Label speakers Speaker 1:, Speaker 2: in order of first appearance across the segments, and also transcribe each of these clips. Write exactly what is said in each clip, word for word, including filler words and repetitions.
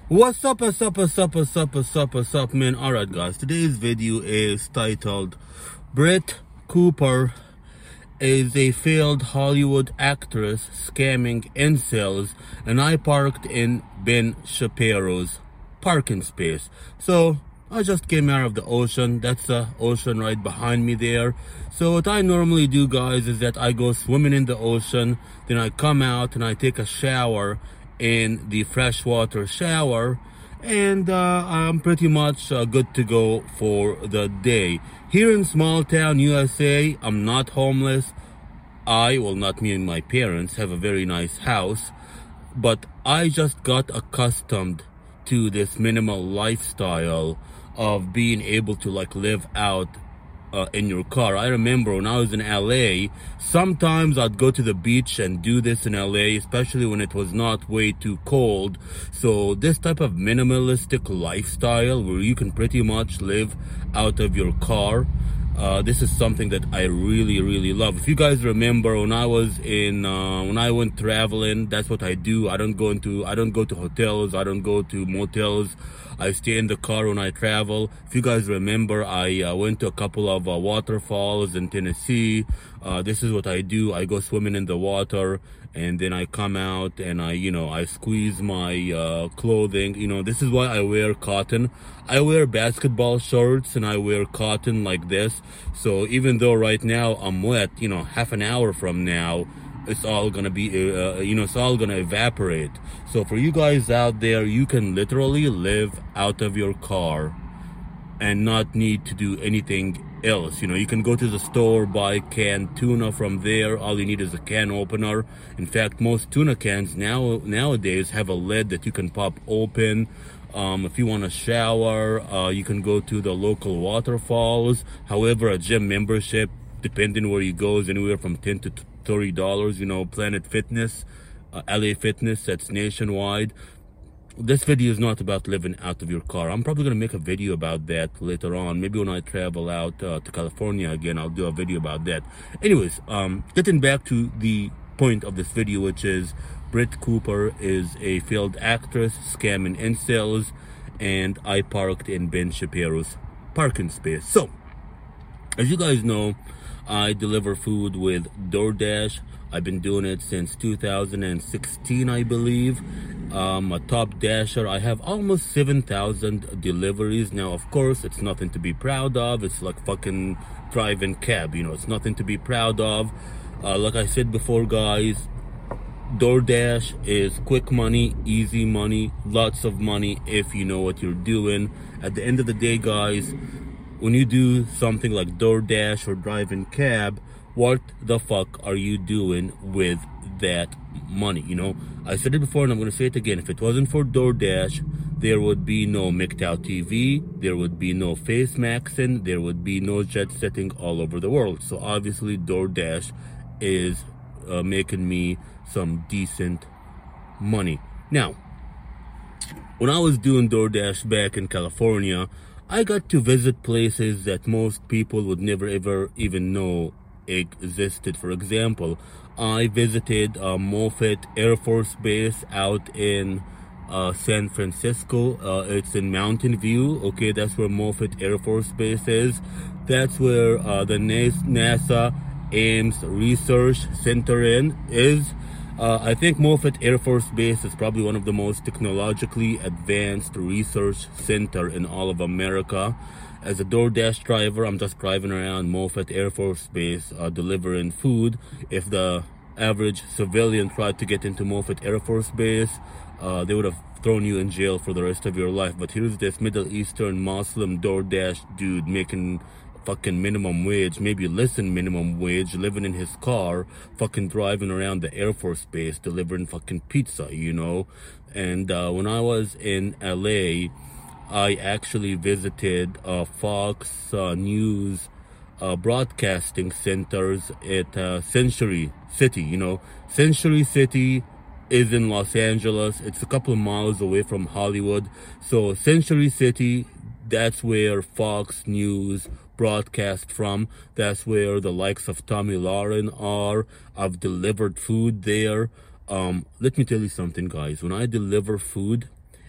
Speaker 1: What's up, what's up, what's up, what's up, what's up, what's up, man? Alright, guys, today's video is titled Britt Cooper is a failed Hollywood actress scamming incels, and I parked in Ben Shapiro's parking space. So I just came out of the ocean. That's the ocean right behind me there. So what I normally do, guys, is that I go swimming in the ocean, then I come out and I take a shower in the freshwater shower, and uh, I'm pretty much uh, good to go for the day. Here in small town U S A, I'm not homeless. I, well, not me and my parents, have a very nice house, but I just got accustomed to this minimal lifestyle of being able to like live out Uh, in your car. I remember when I was in L A, sometimes I'd go to the beach and do this in L A, especially when it was not way too cold. So this type of minimalistic lifestyle where you can pretty much live out of your car, uh, this is something that I really, really love. If you guys remember, when I was in, uh, when I went traveling, that's what I do. I don't go into, I don't go to hotels, I don't go to motels. I stay in the car when I travel. If you guys remember, I uh, went to a couple of uh, waterfalls in Tennessee. Uh, this is what I do. I go swimming in the water, and then I come out and I, you know, I squeeze my uh, clothing. You know, this is why I wear cotton. I wear basketball shorts and I wear cotton like this. So even though right now I'm wet, you know, half an hour from now, it's all gonna be, uh, you know, it's all gonna evaporate. So for you guys out there, you can literally live out of your car and not need to do anything else. You know, you can go to the store, buy canned tuna from there. All you need is a can opener. In fact, most tuna cans now nowadays have a lid that you can pop open. Um, if you want to shower, uh, you can go to the local waterfalls. However, a gym membership, depending where you go, is anywhere from ten to thirty dollars. You know, Planet Fitness, uh, L A Fitness, that's nationwide. This video is not about living out of your car. I'm probably going to make a video about that later on. Maybe when I travel out uh, to California again, I'll do a video about that. Anyways, um, getting back to the point of this video, which is Britt Cooper is a failed actress scamming incels, and I parked in Ben Shapiro's parking space. So, as you guys know, I deliver food with DoorDash. I've been doing it since two thousand sixteen, I believe. Um, a top dasher. I have almost seven thousand deliveries. Now, of course, it's nothing to be proud of. It's like fucking driving cab, you know, it's nothing to be proud of. Uh, like I said before, guys, DoorDash is quick money, easy money, lots of money if you know what you're doing. At the end of the day, guys, when you do something like DoorDash or driving cab, what the fuck are you doing with that money? You know, I said it before and I'm going to say it again. If it wasn't for DoorDash, there would be no M G T O W T V, there would be no face maxing, there would be no jet setting all over the world. So obviously DoorDash is uh, making me some decent money. Now, when I was doing DoorDash back in California, I got to visit places that most people would never ever even know existed. For example, I visited uh, Moffett Air Force Base out in uh, San Francisco. Uh, it's in Mountain View. Okay, that's where Moffett Air Force Base is. That's where uh, the NASA Ames Research Center in is. Uh, I think Moffett Air Force Base is probably one of the most technologically advanced research center in all of America. As a DoorDash driver, I'm just driving around Moffett Air Force Base uh, delivering food. If the average civilian tried to get into Moffett Air Force Base, uh, they would have thrown you in jail for the rest of your life. But here's this Middle Eastern Muslim DoorDash dude making fucking minimum wage, maybe less than minimum wage, living in his car, fucking driving around the Air Force Base, delivering fucking pizza, you know. And uh, when I was in L A, I actually visited uh, Fox uh, News uh, broadcasting centers at uh, Century City. You know, Century City is in Los Angeles. It's a couple of miles away from Hollywood. So Century City, that's where Fox News broadcast from. That's where the likes of Tommy Lauren are. I've delivered food there. Um, let me tell you something, guys. When I deliver food,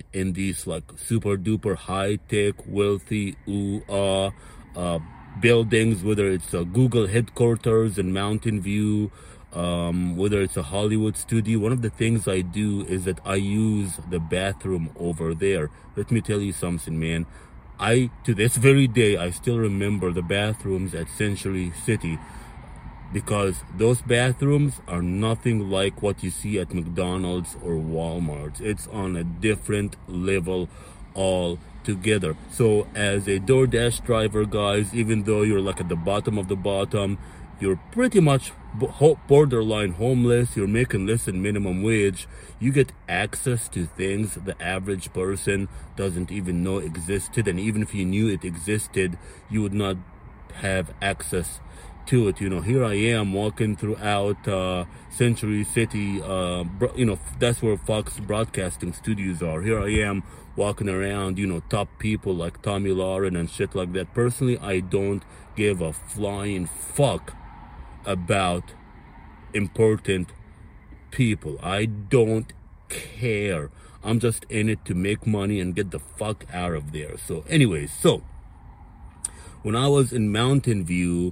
Speaker 1: in these like super duper high tech, wealthy, ooh, uh, uh, buildings, whether it's a Google headquarters in Mountain View, um, whether it's a Hollywood studio. One of the things I do is that I use the bathroom over there. Let me tell you something, man. I, to this very day, I still remember the bathrooms at Century City, because those bathrooms are nothing like what you see at McDonald's or Walmart. It's on a different level altogether. So as a DoorDash driver, guys, even though you're like at the bottom of the bottom, you're pretty much borderline homeless, you're making less than minimum wage, you get access to things the average person doesn't even know existed. And even if you knew it existed, you would not have access to it. You know, here I am walking throughout uh, Century City, uh, you know, that's where Fox Broadcasting Studios are. Here I am walking around, you know, top people like Tommy Lauren and shit like that. Personally, I don't give a flying fuck about important people. I don't care. I'm just in it to make money and get the fuck out of there. So anyways, so when I was in Mountain View,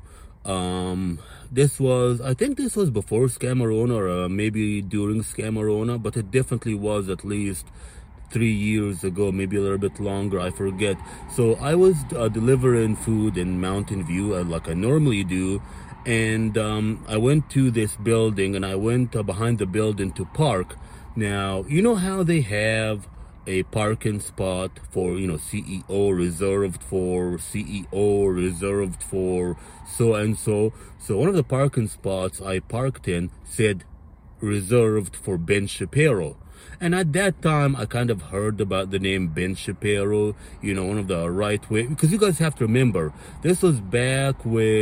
Speaker 1: um this was, I think this was before Scamarona, or uh, maybe during Scamarona, but it definitely was at least three years ago, maybe a little bit longer, I forget. So I was uh, delivering food in Mountain View, uh, like I normally do, and um I went to this building, and I went uh, behind the building to park. Now, you know how they have a parking spot for, you know, C E O, reserved for C E O, reserved for so and so. So one of the parking spots I parked in said reserved for Ben Shapiro. And at that time, I kind of heard about the name Ben Shapiro, you know, one of the right wing, because you guys have to remember, this was back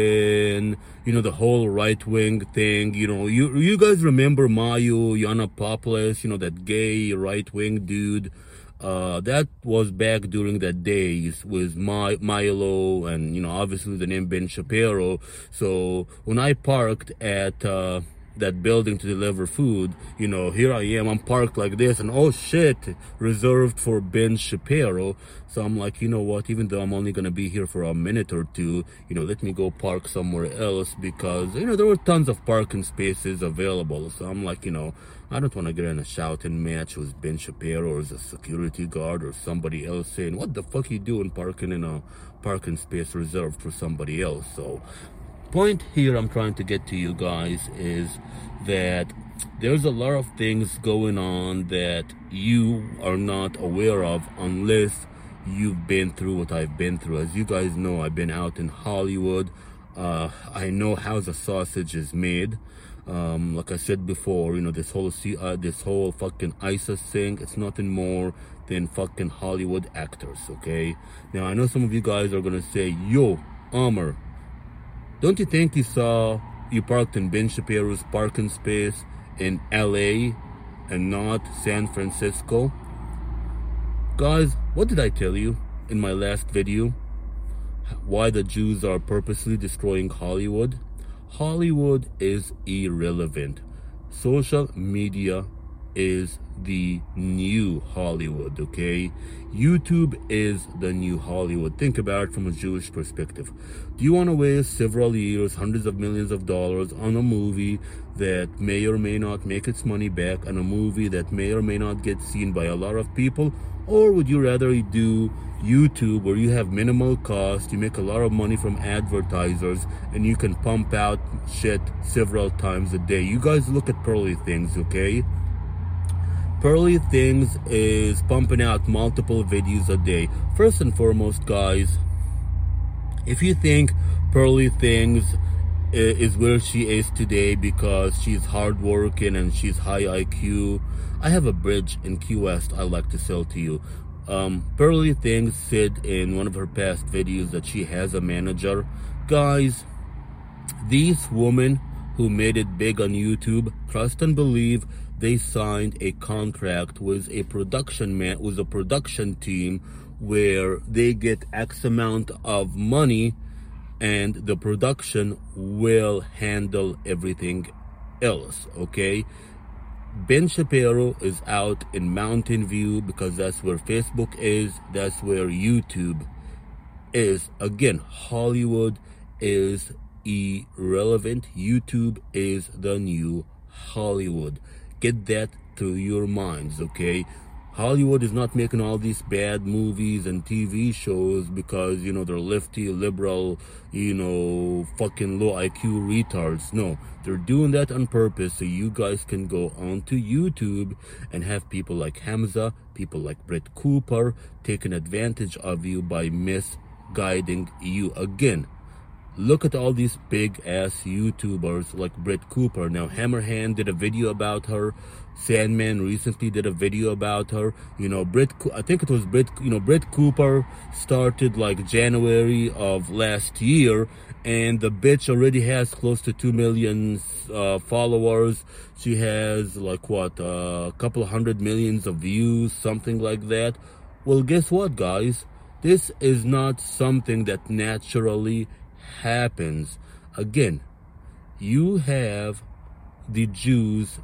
Speaker 1: when, you know, the whole right wing thing, you know, you you guys remember Mayo Yiannopoulos, you know, that gay right wing dude. Uh, that was back during the days with My, Milo and, you know, obviously the name Ben Shapiro. So when I parked at uh, that building to deliver food, you know, here I am, I'm parked like this, and oh shit, reserved for Ben Shapiro. So I'm like, you know what, even though I'm only going to be here for a minute or two, you know, let me go park somewhere else, because, you know, there were tons of parking spaces available. So I'm like, you know, I don't want to get in a shouting match with Ben Shapiro or as a security guard or somebody else saying, what the fuck you doing parking in a parking space reserved for somebody else? So point here I'm trying to get to you guys is that there's a lot of things going on that you are not aware of unless you've been through what I've been through. As you guys know, I've been out in Hollywood. Uh, I know how the sausage is made. Um, like I said before, you know, this whole uh, this whole fucking ISIS thing, it's nothing more than fucking Hollywood actors, okay? Now, I know some of you guys are gonna say, yo, Amr, don't you think you saw, you parked in Ben Shapiro's parking space in L A and not San Francisco? Guys, what did I tell you in my last video? Why the Jews are purposely destroying Hollywood? Hollywood is irrelevant. Social media is the new Hollywood, okay? YouTube is the new Hollywood. Think about it from a Jewish perspective. Do you want to waste several years, hundreds of millions of dollars on a movie that may or may not make its money back, and a movie that may or may not get seen by a lot of people? Or would you rather do YouTube, where you have minimal cost, you make a lot of money from advertisers, and you can pump out shit several times a day? You guys look at Pearly Things, okay? Pearly Things is pumping out multiple videos a day. First and foremost, guys, if you think Pearly Things is where she is today because she's hardworking and she's high I Q, I have a bridge in Key West I'd like to sell to you. Um, Pearly Things said in one of her past videos that she has a manager. Guys, these women who made it big on YouTube, trust and believe, they signed a contract with a production man, with a production team, where they get X amount of money and the production will handle everything else, okay? Ben Shapiro is out in Mountain View because that's where Facebook is, that's where YouTube is. Again, Hollywood is irrelevant. YouTube is the new Hollywood. Get that through your minds, okay? Hollywood is not making all these bad movies and T V shows because, you know, they're lefty, liberal, you know, fucking low I Q retards. No, they're doing that on purpose so you guys can go onto YouTube and have people like Hamza, people like Brett Cooper taking advantage of you by misguiding you. Again, look at all these big ass YouTubers like Brett Cooper. Now, Hammerhand did a video about her. Sandman recently did a video about her. You know, Brett, I think it was Brett, you know, Brett Cooper started like January of last year, and the bitch already has close to two million uh, followers. She has like what, a uh, couple hundred millions of views, something like that. Well, guess what, guys? This is not something that naturally happens. Again, you have the Jews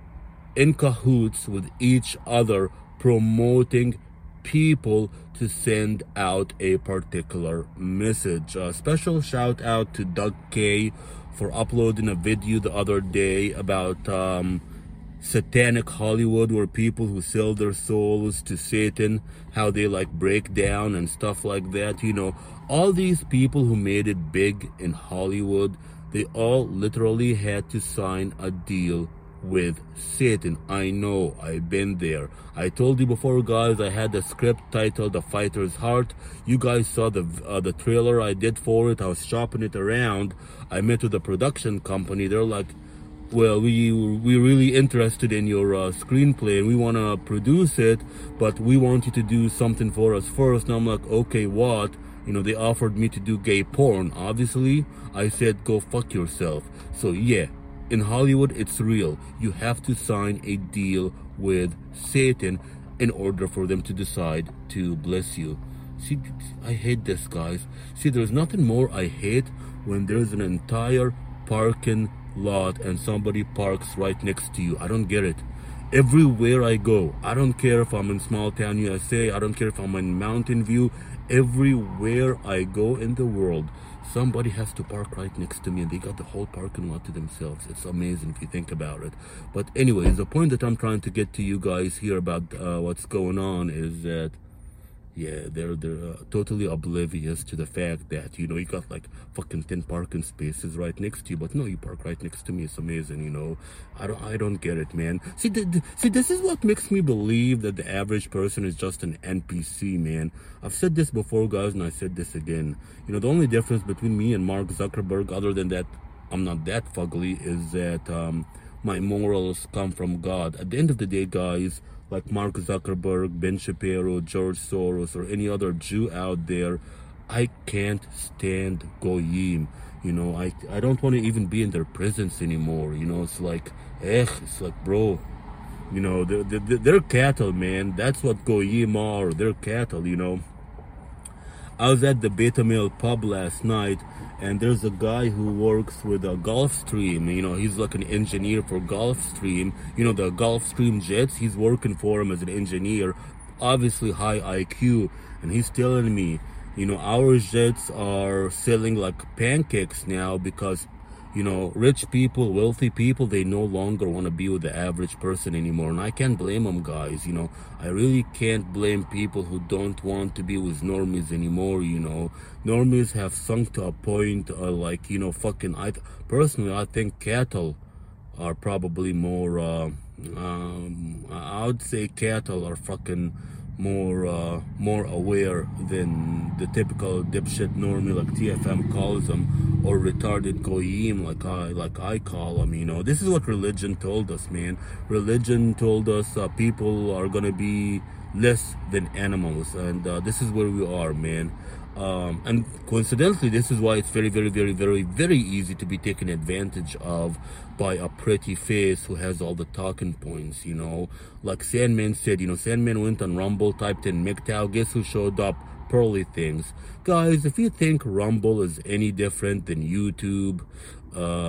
Speaker 1: in cahoots with each other, promoting people to send out a particular message. A special shout out to Doug K for uploading a video the other day about um, satanic Hollywood, where people who sell their souls to Satan, how they like break down and stuff like that. You know, all these people who made it big in Hollywood, they all literally had to sign a deal with Satan. I know, I've been there. I told you before, guys, I had a script titled The Fighter's Heart. You guys saw the uh, the trailer I did for it. I was shopping it around. I met with the production company. They're like, well, we we're really interested in your uh, screenplay and we want to produce it, but we want you to do something for us first. And I'm like, okay, what? You know, they offered me to do gay porn. Obviously, I said, go fuck yourself. So yeah, in Hollywood, it's real. You have to sign a deal with Satan in order for them to decide to bless you. See, I hate this, guys. See, there's nothing more I hate when there's an entire parking lot and somebody parks right next to you. I don't get it. Everywhere I go, I don't care if I'm in small town U S A, I don't care if I'm in Mountain View, everywhere I go in the world, somebody has to park right next to me and they got the whole parking lot to themselves. It's amazing if you think about it. But anyways, the point that I'm trying to get to you guys here about uh, what's going on is that, yeah, they're they're uh, totally oblivious to the fact that, you know, you got like fucking ten parking spaces right next to you, but no, you park right next to me. It's amazing, you know. I don't I don't get it, man. See, th th see, this is what makes me believe that the average person is just an N P C, man. I've said this before, guys, and I said this again. You know, the only difference between me and Mark Zuckerberg, other than that I'm not that fugly, is that um, my morals come from God. At the end of the day, guys, like Mark Zuckerberg, Ben Shapiro, George Soros, or any other Jew out there, I can't stand Goyim. You know, I I don't want to even be in their presence anymore. You know, it's like, eh, it's like, bro, you know, they're, they're, they're cattle, man. That's what Goyim are. They're cattle, you know. I was at the Beta Male pub last night, and there's a guy who works with a Gulfstream. You know, he's like an engineer for Gulfstream. You know, the Gulfstream jets, he's working for him as an engineer, obviously high I Q. And he's telling me, you know, our jets are selling like pancakes now because, you know, rich people, wealthy people, they no longer want to be with the average person anymore. And I can't blame them, guys. You know, I really can't blame people who don't want to be with normies anymore, you know. Normies have sunk to a point uh, like, you know, fucking, I personally, I think cattle are probably more, uh, um, I would say cattle are fucking more uh, more aware than the typical dipshit normie like T F M calls them, or retarded goyim like I like I call them. You know, this is what religion told us, man. Religion told us uh, people are gonna be less than animals, and uh, this is where we are, man. Um, and coincidentally, this is why it's very, very, very, very, very easy to be taken advantage of by a pretty face who has all the talking points, you know. Like Sandman said, you know, Sandman went on Rumble, typed in M G T O W, guess who showed up? Pearly Things. Guys, if you think Rumble is any different than YouTube, uh,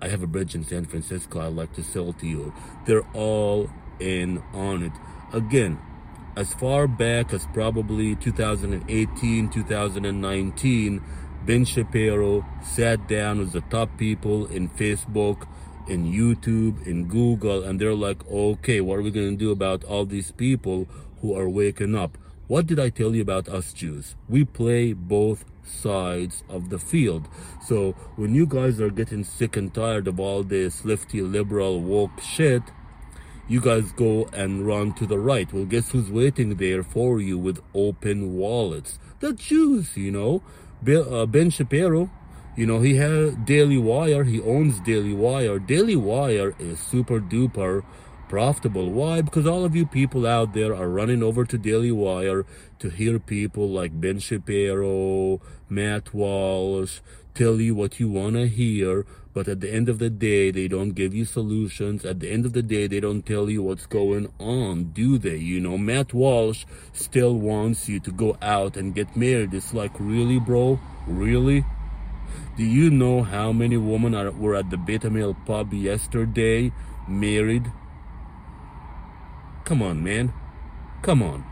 Speaker 1: I have a bridge in San Francisco I'd like to sell to you. They're all in on it. Again, as far back as probably two thousand eighteen, two thousand nineteen, Ben Shapiro sat down with the top people in Facebook, in YouTube, in Google, and they're like, okay, what are we going to do about all these people who are waking up? What did I tell you about us Jews? We play both sides of the field. So when you guys are getting sick and tired of all this lefty, liberal, woke shit, you guys go and run to the right. Well, guess who's waiting there for you with open wallets? The Jews, you know. Uh, Ben Shapiro, you know, he had Daily Wire. He owns Daily Wire. Daily Wire is super duper profitable. Why? Because all of you people out there are running over to Daily Wire to hear people like Ben Shapiro, Matt Walsh tell you what you want to hear, but at the end of the day, they don't give you solutions. At the end of the day, they don't tell you what's going on, do they? You know, Matt Walsh still wants you to go out and get married. It's like, really, bro? Really? Do you know how many women are, were at the Beta Male pub yesterday, married? Come on, man. Come on.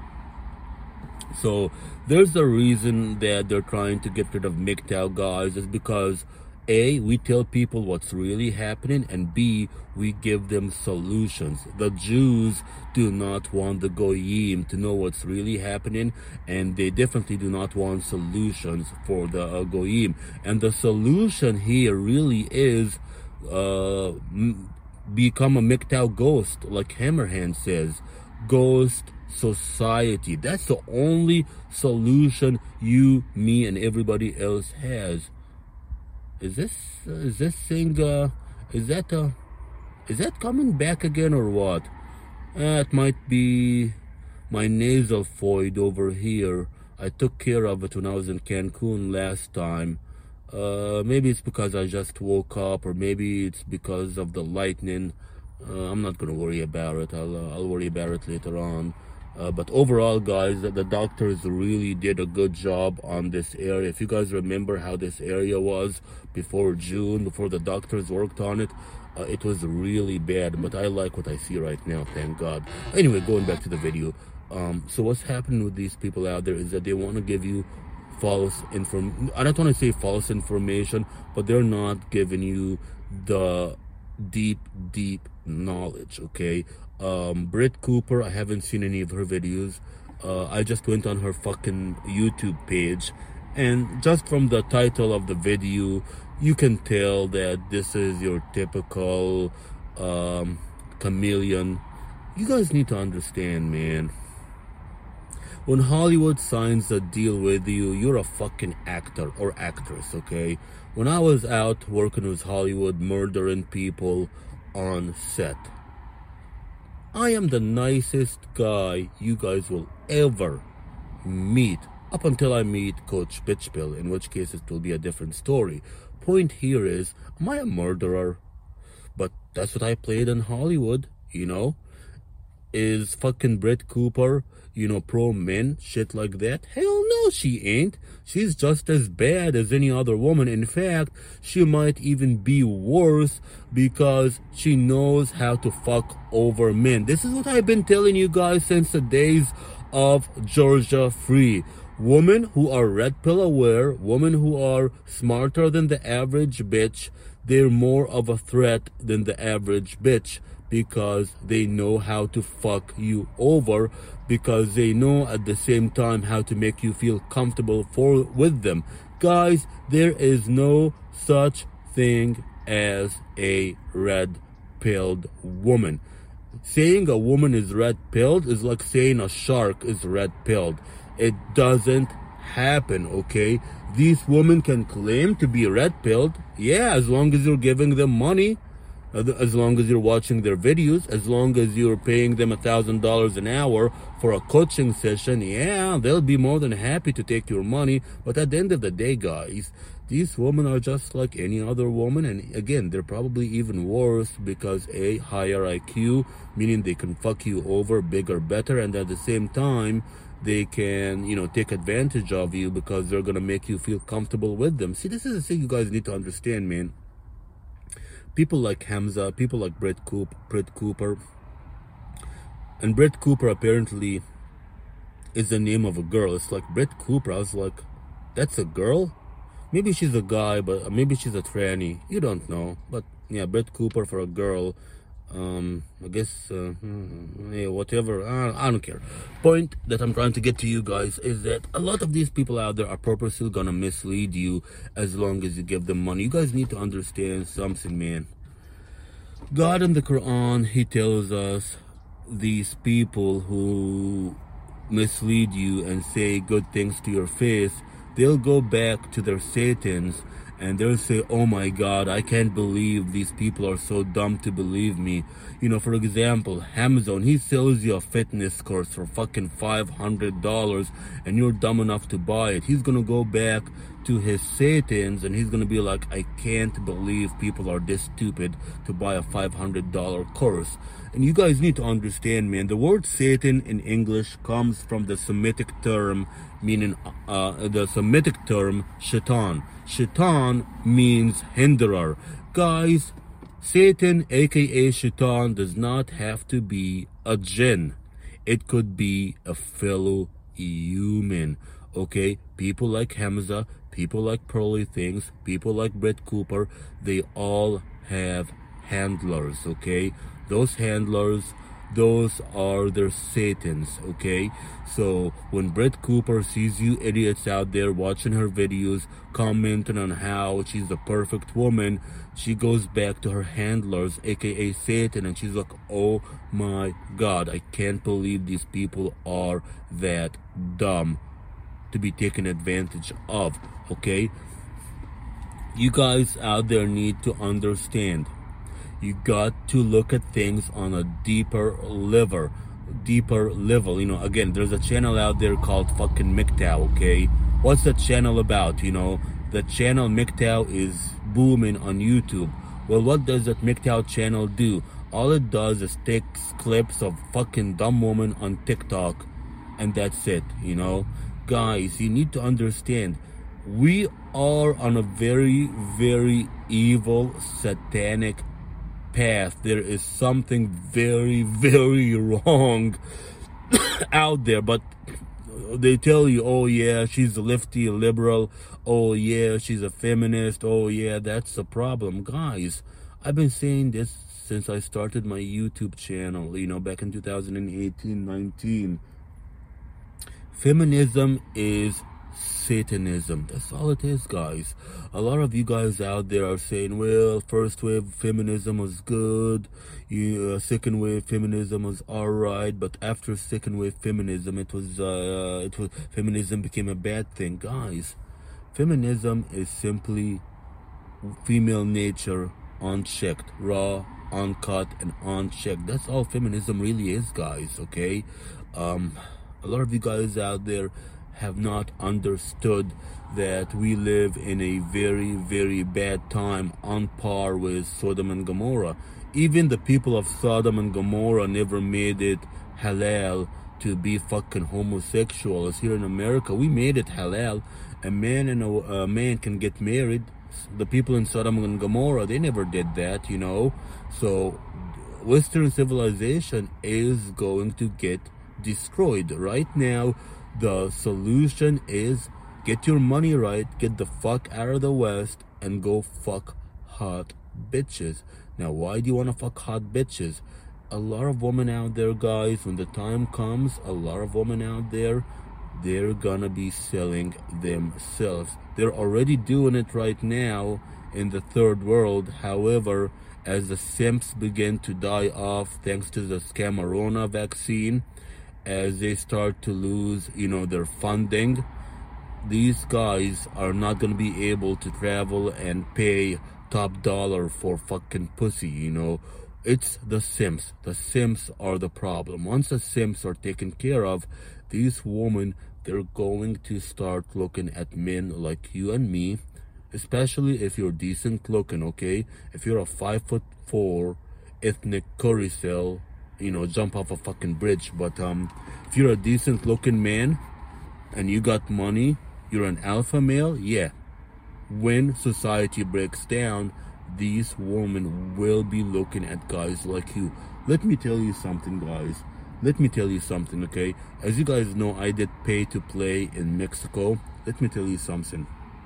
Speaker 1: So there's a reason that they're trying to get rid of M G T O W guys, is because A, we tell people what's really happening, and B, we give them solutions. The Jews do not want the Goyim to know what's really happening, and they definitely do not want solutions for the uh, Goyim. And the solution here really is uh, become a M G T O W ghost, like Hammerhand says. Ghost society. That's the only solution you, me, and everybody else has. Is this uh, is this thing uh is that uh is that coming back again or what? Uh, it might be my nasal void over here. I took care of it when I was in Cancun last time. Uh maybe it's because I just woke up, or maybe it's because of the lightning. uh, I'm not gonna worry about it. I'll uh, I'll worry about it later on. Uh, but overall, guys, the, the doctors really did a good job on this area. If you guys remember how this area was before June, before the doctors worked on it, uh, it was really bad. But I like what I see right now, thank God. Anyway, going back to the video. Um, so what's happening with these people out there is that they want to give you false inform. I don't want to say false information, but they're not giving you the deep, deep knowledge, okay? Um, Britt Cooper, I haven't seen any of her videos. Uh, I just went on her fucking YouTube page, and just from the title of the video, you can tell that this is your typical um, chameleon. You guys need to understand, man. When Hollywood signs a deal with you, you're a fucking actor or actress, okay? When I was out working with Hollywood, murdering people on set, I am the nicest guy you guys will ever meet, up until I meet Coach Bitchpill, in which case it will be a different story. Point here is, am I a murderer? But that's what I played in Hollywood, you know? Is fucking Britt Cooper, you know, pro men, shit like that? Hell no, she ain't. She's just as bad as any other woman. In fact, she might even be worse because she knows how to fuck over men. This is what I've been telling you guys since the days of Georgia Free. Women who are red pill aware, women who are smarter than the average bitch, they're more of a threat than the average bitch, because they know how to fuck you over, because they know at the same time how to make you feel comfortable for with them. Guys, there is no such thing as a red-pilled woman. Saying a woman is red-pilled is like saying a shark is red-pilled. It doesn't happen, okay? These women can claim to be red-pilled, yeah, as long as you're giving them money, as long as you're watching their videos, as long as you're paying them a thousand dollars an hour for a coaching session, yeah, they'll be more than happy to take your money. But at the end of the day, guys, these women are just like any other woman, and again, they're probably even worse because a higher I Q, meaning they can fuck you over bigger, better, and at the same time, they can, you know, take advantage of you because they're gonna make you feel comfortable with them. See, this is the thing you guys need to understand, man. People like Hamza, people like Brett Coop, Brett Cooper, and Brett Cooper apparently is the name of a girl. It's like Brett Cooper. I was like, that's a girl? Maybe she's a guy, but maybe she's a tranny. You don't know. But yeah, Brett Cooper for a girl. Um, I guess, uh, yeah, whatever. Uh, I don't care. Point that I'm trying to get to you guys is that a lot of these people out there are purposely gonna mislead you as long as you give them money. You guys need to understand something, man. God in the Quran, He tells us these people who mislead you and say good things to your face, they'll go back to their Satans and they'll say, oh my God, I can't believe these people are so dumb to believe me. You know, for example, Hamza, he sells you a fitness course for fucking five hundred dollars and you're dumb enough to buy it. He's gonna go back to his Satans and he's gonna be like, I can't believe people are this stupid to buy a five hundred dollar course. And you guys need to understand, man, the word Satan in English comes from the Semitic term, meaning uh, the Semitic term shaitan. Shaitan means hinderer. Guys, Satan, aka shaitan, does not have to be a jinn. It could be a fellow human. Okay, people like Hamza, people like Pearly Things, people like Brett Cooper, they all have handlers, okay? Those handlers, those are their Satans, okay? So when Brett Cooper sees you idiots out there watching her videos, commenting on how she's the perfect woman, she goes back to her handlers, aka Satan, and she's like, oh my God, I can't believe these people are that dumb to be taken advantage of, okay? You guys out there need to understand. You got to look at things on a deeper level, deeper level. You know, again, there's a channel out there called fucking M G T O W, okay? What's the channel about? You know, the channel M G T O W is booming on YouTube. Well, what does that M G T O W channel do? All it does is takes clips of fucking dumb women on TikTok, and that's it, you know? Guys, you need to understand, we are on a very, very evil, satanic path. There is something very, very wrong out there, but they tell you, oh yeah, she's a lefty, a liberal, oh yeah, she's a feminist, oh yeah, that's the problem. Guys, I've been saying this since I started my YouTube channel, you know, back in two thousand eighteen, nineteen. Feminism is Satanism. That's all it is, guys. A lot of you guys out there are saying, well, first wave feminism was good, you, uh, second wave feminism was alright, but after second wave feminism, it was, uh, it was, feminism became a bad thing. Guys, feminism is simply female nature unchecked, raw, uncut, and unchecked. That's all feminism really is, guys, okay? Um, a lot of you guys out there have not understood that we live in a very, very bad time, on par with Sodom and Gomorrah. Even the people of Sodom and Gomorrah never made it halal to be fucking homosexuals. Here in America, we made it halal. A man and a, a man can get married. The people in Sodom and Gomorrah, they never did that, you know. So Western civilization is going to get destroyed. Right now, the solution is get your money right, get the fuck out of the West, and go fuck hot bitches. Now, why do you want to fuck hot bitches? A lot of women out there, guys, when the time comes, a lot of women out there, they're gonna be selling themselves. They're already doing it right now in the third world. However, as the simps begin to die off thanks to the Scamarona vaccine, as they start to lose, you know, their funding, these guys are not going to be able to travel and pay top dollar for fucking pussy, you know. It's the simps. The simps are the problem. Once the simps are taken care of, these women, they're going to start looking at men like you and me, especially if you're decent looking, okay? If you're a five foot four ethnic curry cell, you know, jump off a fucking bridge. But um, if you're a decent looking man and you got money, you're an alpha male, yeah. When society breaks down, these women will be looking at guys like you. Let me tell you something, guys. Let me tell you something, okay? As you guys know, I did pay to play in Mexico. Let me tell you something.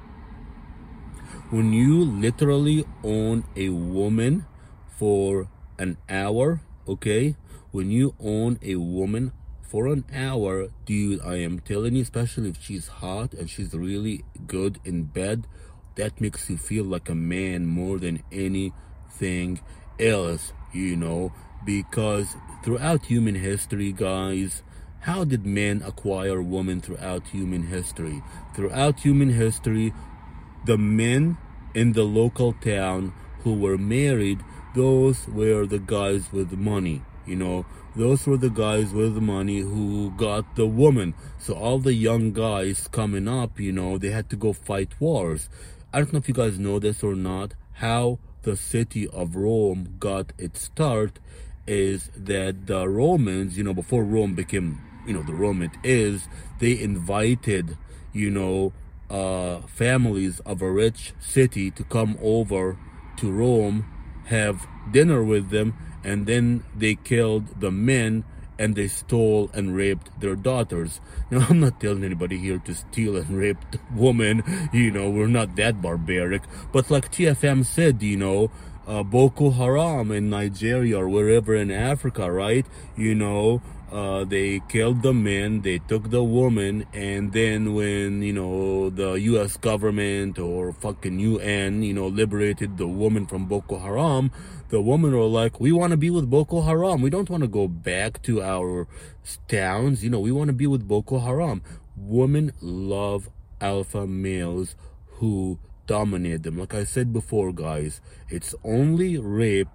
Speaker 1: When you literally own a woman for an hour, okay? When you own a woman for an hour, dude, I am telling you, especially if she's hot and she's really good in bed, that makes you feel like a man more than anything else, you know? Because throughout human history, guys, how did men acquire women throughout human history? Throughout human history, the men in the local town who were married, those were the guys with money, you know? Those were the guys with money who got the woman. So all the young guys coming up, you know, they had to go fight wars. I don't know if you guys know this or not. How the city of Rome got its start is that the Romans, you know, before Rome became, you know, the Rome it is, they invited, you know, uh, families of a rich city to come over to Rome, have dinner with them, and then they killed the men and they stole and raped their daughters. Now, I'm not telling anybody here to steal and rape the woman, you know, we're not that barbaric. But like T F M said, you know, uh, Boko Haram in Nigeria or wherever in Africa, right? You know, uh, they killed the men, they took the woman, and then when, you know, the U S government or fucking U N, you know, liberated the woman from Boko Haram, the women were like, we want to be with Boko Haram. We don't want to go back to our towns. You know, we want to be with Boko Haram. Women love alpha males who dominate them. Like I said before, guys, it's only rape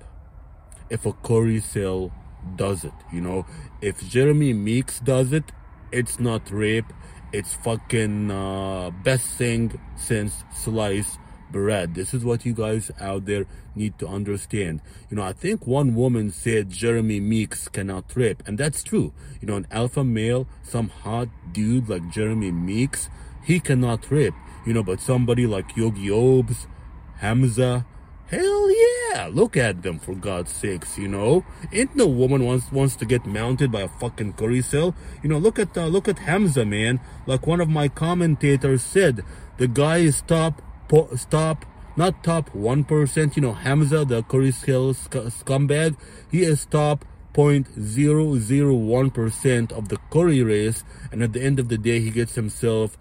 Speaker 1: if a Corey Sale does it, you know? If Jeremy Meeks does it, it's not rape. It's fucking uh, best thing since sliced bread. This is what you guys out there need to understand. You know, I think one woman said Jeremy Meeks cannot rape, and that's true. You know, an alpha male, some hot dude like Jeremy Meeks, he cannot rape. You know, but somebody like Yogi Obes, Hamza, hell yeah, look at them, for God's sakes, you know? Ain't no woman wants wants to get mounted by a fucking curry cell. You know, look at uh, look at Hamza, man. Like one of my commentators said, the guy is top po- stop not top one percent. You know, Hamza, the curry cell sc- scumbag, he is top zero point zero zero one percent of the curry race, and at the end of the day he gets himself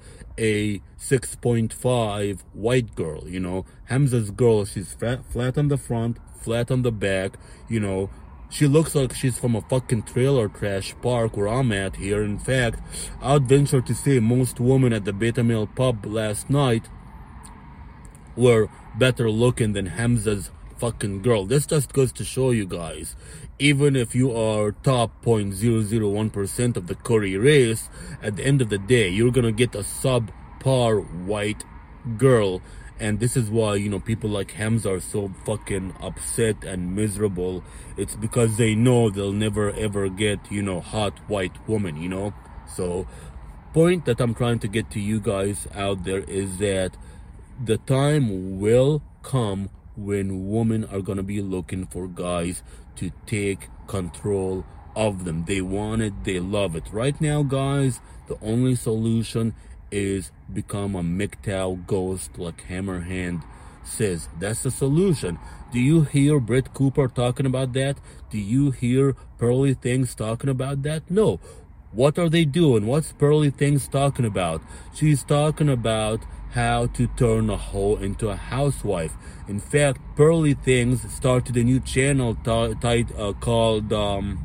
Speaker 1: a six point five white girl. You know, Hamza's girl, she's flat, flat on the front, flat on the back, you know, she looks like she's from a fucking trailer trash park where I'm at here. In fact, I'd venture to say most women at the Beta Male pub last night were better looking than Hamza's fucking girl. This just goes to show you guys, even if you are top zero point zero zero one percent of the curry race, at the end of the day, you're gonna get a subpar white girl. And this is why, you know, people like Hamza are so fucking upset and miserable. It's because they know they'll never ever get, you know, hot white woman, you know. So, point that I'm trying to get to you guys out there is that the time will come when women are gonna be looking for guys to take control of them. They want it, they love it. Right now, guys, the only solution is become a M G T O W ghost, like Hammerhand says. That's the solution. Do you hear Brett Cooper talking about that? Do you hear Pearly Things talking about that? No. What are they doing? What's Pearly Things talking about? She's talking about how to turn a hoe into a housewife. In fact, Pearly Things started a new channel t- t- uh, called um,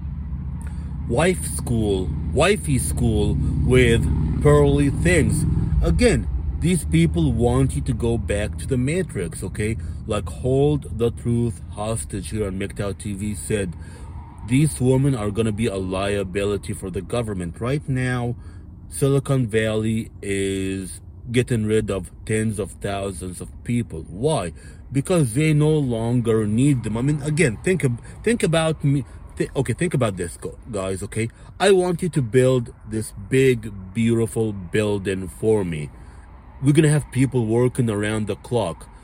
Speaker 1: Wife School, Wifey School with Pearly Things. Again, these people want you to go back to the Matrix, okay? Like Hold the Truth Hostage here on M G T O W T V said, these women are going to be a liability for the government. Right now, Silicon Valley is getting rid of tens of thousands of people. Why? Because they no longer need them. I mean, again, think, think about me. Th- okay, think about this, guys, okay? I want you to build this big, beautiful building for me. We're going to have people working around the clock.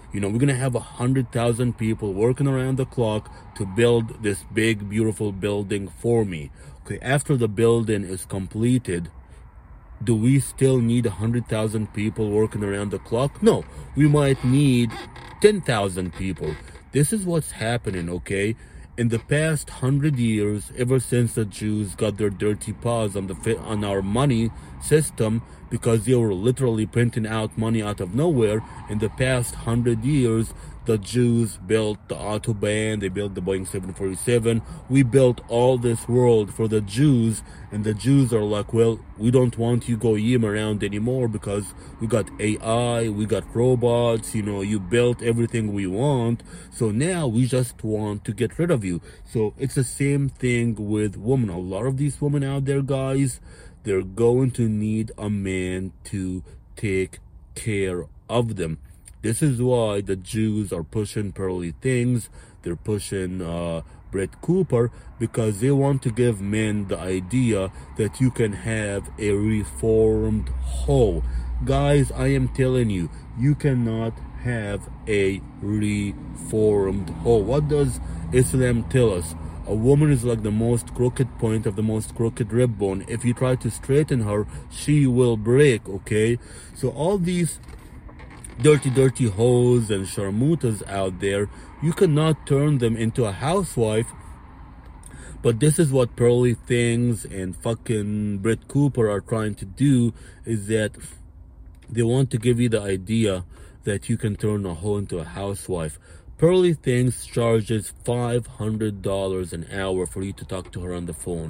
Speaker 1: You know, we're gonna have a hundred thousand people working around the clock to build this big, beautiful building for me. Okay, after the building is completed, do we still need a hundred thousand people working around the clock? No, we might need ten thousand people. This is what's happening, okay? In the past hundred years, ever since the Jews got their dirty paws on the on our money system, because they were literally printing out money out of nowhere, in the past hundred years, the Jews built the Autobahn, they built the Boeing seven forty-seven. We built all this world for the Jews, and the Jews are like, well, we don't want you goyim around anymore because we got A I, we got robots, you know, you built everything we want, so now we just want to get rid of you. So it's the same thing with women. A lot of these women out there, guys, they're going to need a man to take care of them. This is why the Jews are pushing Pearly Things. They're pushing uh, Brett Cooper, because they want to give men the idea that you can have a reformed hoe. Guys, I am telling you, you cannot have a reformed hoe. What does Islam tell us? A woman is like the most crooked point of the most crooked rib bone. If you try to straighten her, she will break, okay? So all these dirty, dirty hoes and sharmutas out there, you cannot turn them into a housewife. But this is what Pearly Things and fucking Brett Cooper are trying to do, is that they want to give you the idea that you can turn a hoe into a housewife. Pearly Things charges five hundred dollars an hour for you to talk to her on the phone.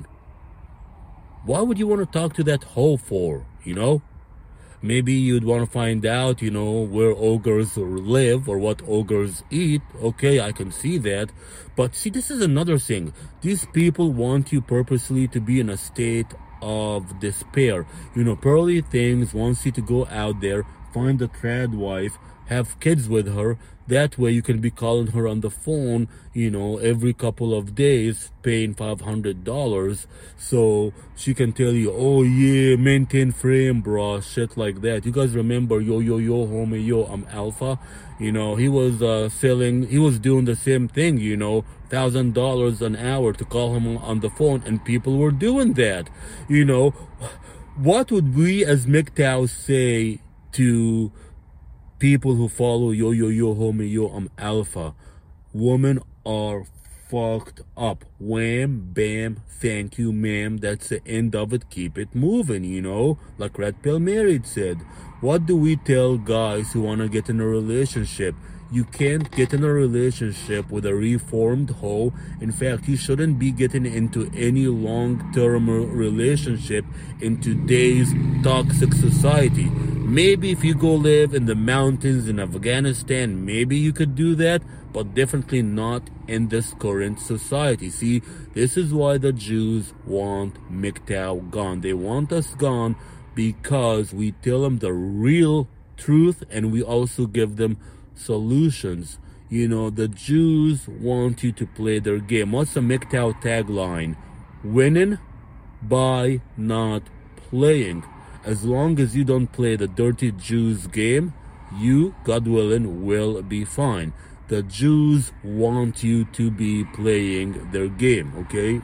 Speaker 1: Why would you want to talk to that hoe for, you know? Maybe you'd want to find out, you know, where ogres live or what ogres eat. Okay, I can see that. But see, this is another thing. These people want you purposely to be in a state of despair. You know, Pearly Things wants you to go out there, find a trad wife, have kids with her. That way you can be calling her on the phone, you know, every couple of days, paying five hundred dollars. So she can tell you, oh yeah, maintain frame, bro, shit like that. You guys remember Yo Yo Yo Homie Yo, I'm Alpha? You know, he was uh, selling, he was doing the same thing, you know, one thousand dollars an hour to call him on the phone, and people were doing that. You know, what would we as M G T O W say to people who follow Yo Yo Yo Homie Yo, I'm Alpha? Women are fucked up. Wham, bam, thank you, ma'am. That's the end of it. Keep it moving, you know, like Red Pill Married said. What do we tell guys who want to get in a relationship? You can't get in a relationship with a reformed hoe. In fact, you shouldn't be getting into any long-term relationship in today's toxic society. Maybe if you go live in the mountains in Afghanistan, maybe you could do that, but definitely not in this current society. See, this is why the Jews want M G T O W gone. They want us gone because we tell them the real truth, and we also give them solutions. You know, the Jews want you to play their game. What's the M G T O W tagline? Winning by not playing. As long as you don't play the dirty Jews game, you, God willing, will be fine. The Jews want you to be playing their game, okay?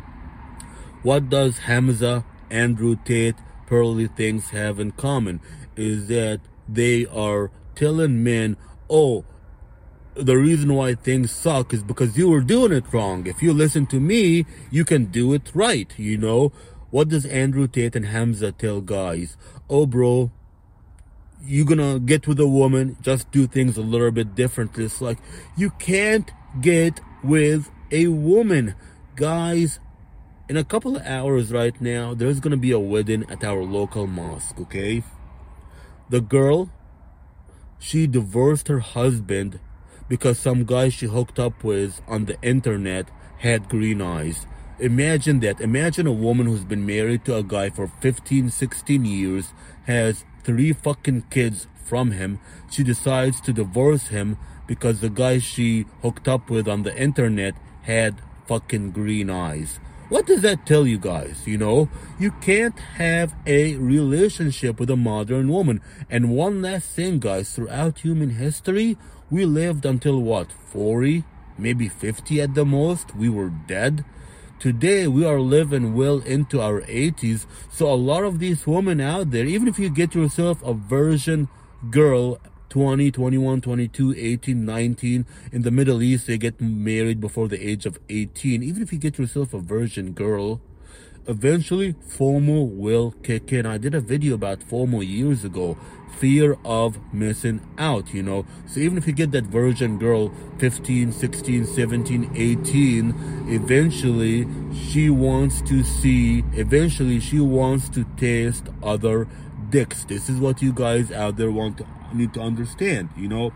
Speaker 1: What does Hamza, Andrew Tate, Pearly Things have in common? Is that they are telling men, oh, the reason why things suck is because you were doing it wrong. If you listen to me, you can do it right, you know? What does Andrew Tate and Hamza tell guys? Oh, bro, you're gonna get with a woman, just do things a little bit differently. It's like, you can't get with a woman. Guys, in a couple of hours right now, there's gonna be a wedding at our local mosque, okay? The girl, she divorced her husband because some guy she hooked up with on the internet had green eyes. Imagine that. Imagine a woman who's been married to a guy for fifteen, sixteen years, has three fucking kids from him. She decides to divorce him because the guy she hooked up with on the internet had fucking green eyes. What does that tell you guys? You know, you can't have a relationship with a modern woman. And one last thing, guys, throughout human history, we lived until what, forty, maybe fifty at the most. We were dead. Today, we are living well into our eighties. So a lot of these women out there, even if you get yourself a virgin girl, twenty, twenty-one, twenty-two, eighteen, nineteen, in the Middle East, they get married before the age of eighteen. Even if you get yourself a virgin girl, eventually FOMO will kick in. I did a video about FOMO years ago. Fear of missing out, you know. So even if you get that virgin girl, fifteen, sixteen, seventeen, eighteen, eventually she wants to see, eventually she wants to taste other dicks. This is what you guys out there want to, need to understand, you know.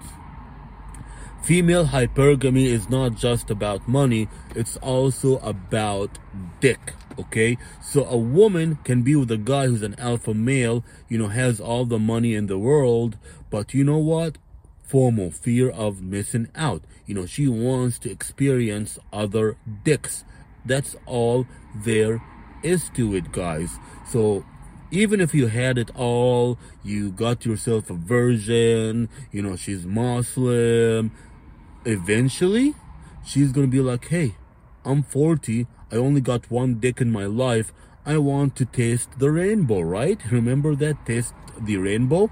Speaker 1: Female hypergamy is not just about money, it's also about dick, okay? So a woman can be with a guy who's an alpha male, you know, has all the money in the world, but you know what? FOMO, fear of missing out. You know, she wants to experience other dicks. That's all there is to it, guys. So even if you had it all, you got yourself a virgin, you know, she's Muslim, eventually she's gonna be like, hey, I'm forty, I only got one dick in my life, I want to taste the rainbow, right? Remember that, taste the rainbow?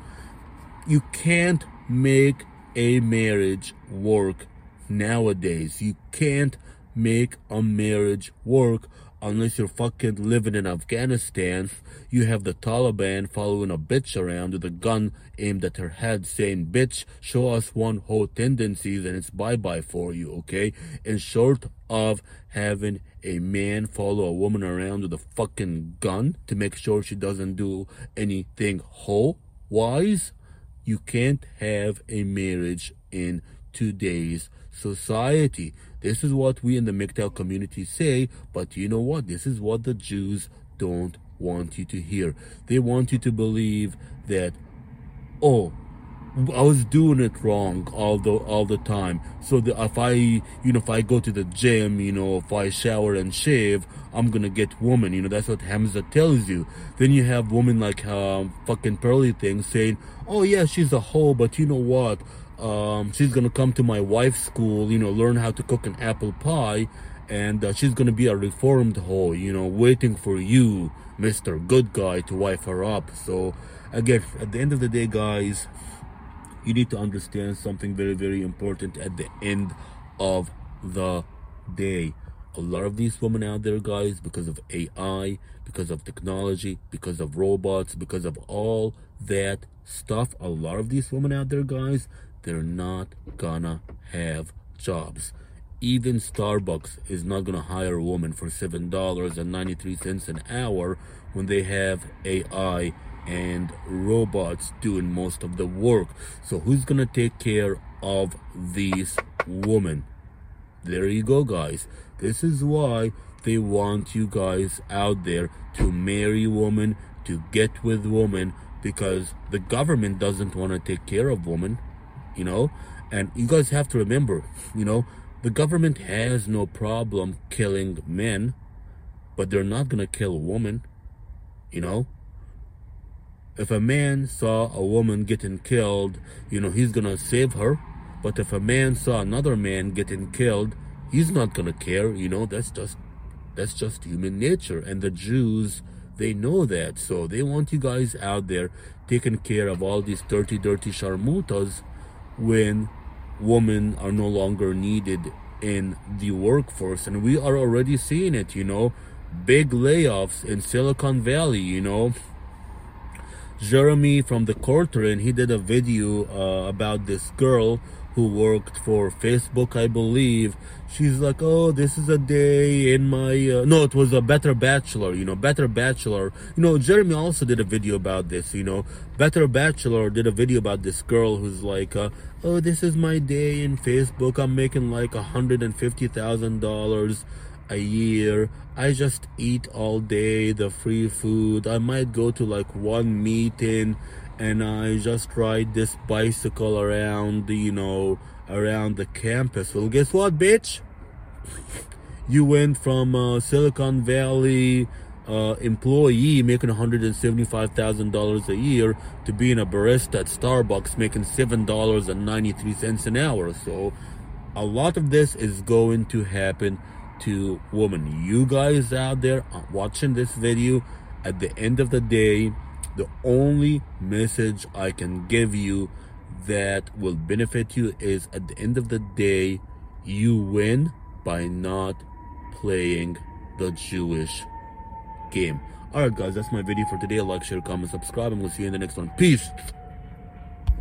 Speaker 1: You can't make a marriage work nowadays. You can't make a marriage work unless you're fucking living in Afghanistan. You have the Taliban following a bitch around with a gun aimed at her head saying, bitch, show us one hoe tendencies and it's bye-bye for you, okay? And short of having a man follow a woman around with a fucking gun to make sure she doesn't do anything hoe-wise, you can't have a marriage in today's society. This is what we in the M G T O W community say, but you know what? This is what the Jews don't want you to hear. They want you to believe that, oh, I was doing it wrong all the all the time. So the, if I, you know, if I go to the gym, you know, if I shower and shave, I'm gonna get woman. You know, that's what Hamza tells you. Then you have women like um, fucking Pearly Thing saying, oh yeah, she's a hoe, but you know what? Um, she's gonna come to my wife's school, you know, learn how to cook an apple pie, and uh, she's gonna be a reformed hoe, you know, waiting for you, Mister Good Guy, to wife her up. So again, at the end of the day, guys, you need to understand something very, very important at the end of the day. A lot of these women out there, guys, because of A I, because of technology, because of robots, because of all that stuff, a lot of these women out there, guys, they're not gonna have jobs. Even Starbucks is not gonna hire a woman for seven dollars and ninety-three cents an hour when they have A I and robots doing most of the work. So who's gonna take care of these women? There you go, guys. This is why they want you guys out there to marry women, to get with women, because the government doesn't want to take care of women, you know. And you guys have to remember, you know, the government has no problem killing men, but they're not gonna kill a woman, you know. If a man saw a woman getting killed, you know, he's gonna save her. But if a man saw another man getting killed, he's not gonna care, you know. That's just that's just human nature. And the Jews, they know that. So they want you guys out there taking care of all these dirty, dirty sharmutas when women are no longer needed in the workforce. And we are already seeing it, you know. Big layoffs in Silicon Valley, you know. Jeremy from the Corcoran, he did a video uh, about this girl who worked for Facebook, I believe. She's like, oh, this is a day in my... Uh... No, it was a Better Bachelor, you know, Better Bachelor. You know, Jeremy also did a video about this, you know. Better Bachelor did a video about this girl who's like, uh, oh, this is my day in Facebook. I'm making like one hundred fifty thousand dollars a year. I just eat all day, the free food. I might go to like one meeting and I just ride this bicycle around, you know, around the campus. Well, guess what, bitch? You went from uh, Silicon Valley uh, employee making one hundred seventy-five thousand dollars a year to being a barista at Starbucks making seven dollars and ninety-three cents an hour. So a lot of this is going to happen to women. You guys out there watching this video, at the end of the day, the only message I can give you that will benefit you is, at the end of the day, you win by not playing the Jewish game. Alright guys, that's my video for today. Like, share, comment, subscribe, and we'll see you in the next one. Peace.